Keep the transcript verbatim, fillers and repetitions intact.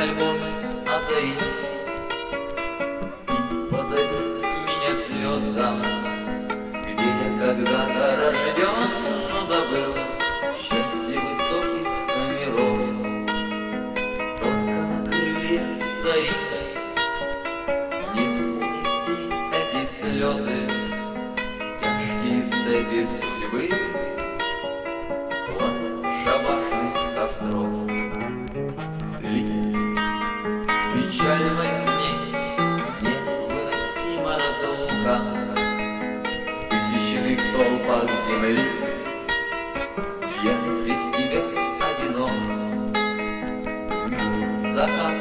альбом озари и позови меня к звездам, где я когда-то рожден, но забыл счастье высоких миров. Только на крыльях зари не унести эти слезы, тяжкие цепи судьбы, пламя шабашных костров. Лия печальной мне невыносима разлука в тысячных толпах земли. Я без тебя одинок в мире закат